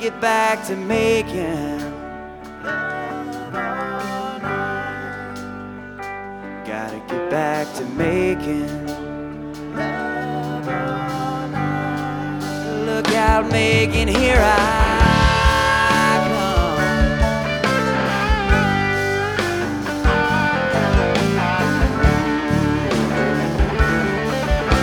get back to making gotta get back to making look out, Megan, here I